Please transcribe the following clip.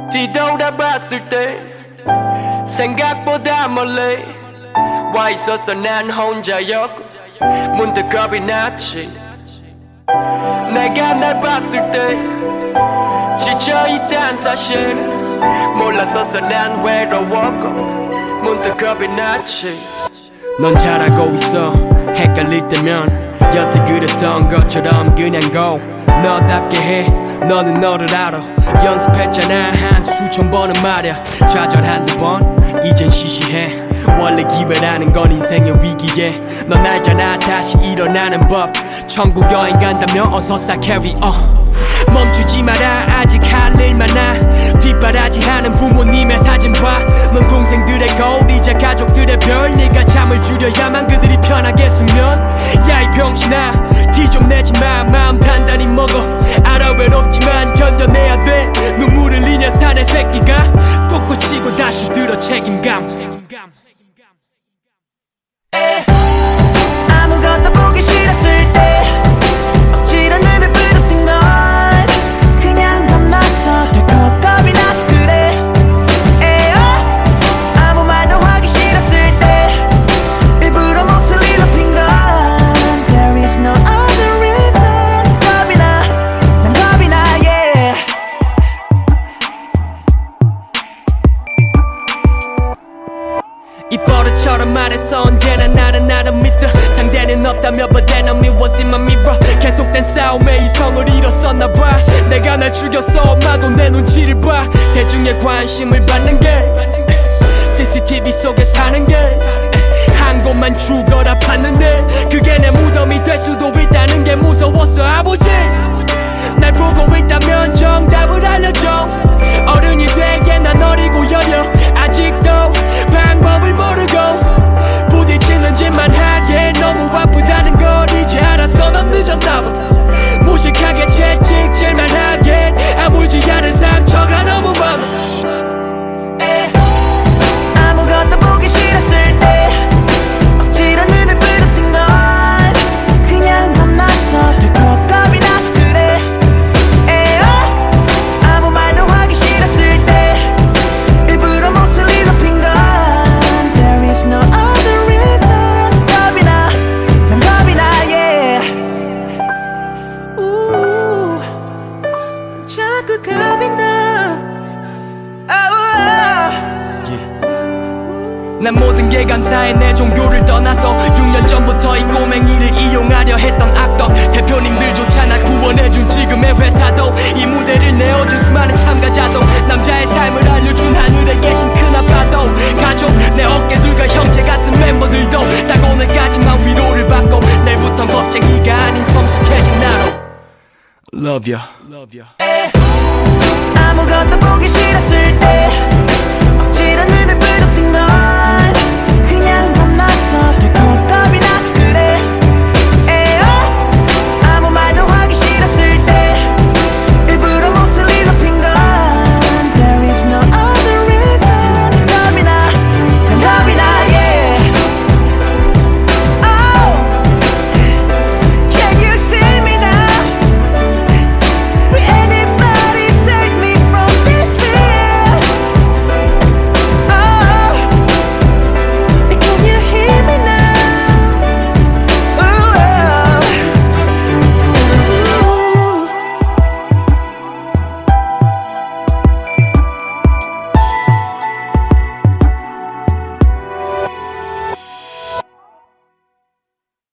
뒤돌아봤을 때 생각보다 멀리 와 있었어. 난 혼자였고 문득 겁이 났지. 내가 날 봤을 때 지쳐있단 사실 몰랐었어. 난 외로웠고 문득 겁이 났지. 넌 잘하고 있어. 헷갈릴 때면 여태 그랬던 것처럼 그냥 go. 너답게 해. 너는 너를 알아. 연습했잖아 한 수천 번은 말야. 좌절 한두 번 이젠 시시해. 원래 기회라는 건 인생의 위기에. 넌 알잖아 다시 일어나는 법. 천국 여행 간다면 어서 싹 carry on. 멈추지 마라 아직 할 일 많아. 뒷바라지하는 부모님의 사진 봐. 넌 동생들의 거울 이제 가족들의 별. 네가 잠을 줄여야만 그들이 편하게 수면. 야 이 병신아 티 좀 내지마. 마음 단단히 먹어. 알아 외롭지만 견뎌내야 돼. 눈물을 흘리냐 사내 새끼가 꽂고 치고 다시 들어 책임감. 아무것도 보기 싫었을 때 억지로 눈을 부릅뜬 걸 그냥 겁나서 덜컥 겁이 나서 그래. 아무 말도 하기 싫었을 때 일부러 목소리 높인 건 There is no other reason. 겁이 나, 난 겁이 나 yeah. 입버릇처럼 말해서 언제나 나를 믿어. 상대는 없다며 but then I'm it was in my mirror. 계속된 싸움에 이성을 잃었었나봐. 내가 날 죽였어 엄마도 내 눈치를 봐. 대중의 관심을 받는 게 CCTV 속에 사는 게 한 곳만 죽어라 봤는데 그게 내 무덤이 될 수도 있다는 게 무서웠어. 아버지 날 보고 있다면 정답을 알려줘. 어른이 되게 난 어리고 여려. 아직도 방법을 모르고 부딪히는 짓만 하게. 너무 아프다는 걸 이제 알았어. 넌 늦었나 봐. 무식하게 채찍질만 하게. 아물지 않은 상처가 너무 많아. 아무것도 보기 싫었을 때 억지로 눈을 부릅뜬 건 그냥 겁나서 덜컥 겁이 나서 그래. 아무 말도 하기 싫었을 때 일부러 목소리 높인 건 There is no other reason. 겁이 나, 난 겁이 나 yeah. 난 자꾸 겁이 나. 난 모든 게 감사해. 내 종교를 떠나서 6년 전부터 이 꼬맹이를 이용하려 했던 악덕 대표님들조차 날 구원해준 지금의 회사도 이 무대를 내어준 수많은 참가자도 남자의 삶을 알려준 하늘에 계신 큰아빠도 가족 내 어깨들과 형제 같은 멤버들도 딱 오늘까지만 위로를 받고 내일부턴 겁쟁이가 아닌 성숙해진 나로 Love ya. 아무것도 보기 싫었을 때 억지로 눈을 부릅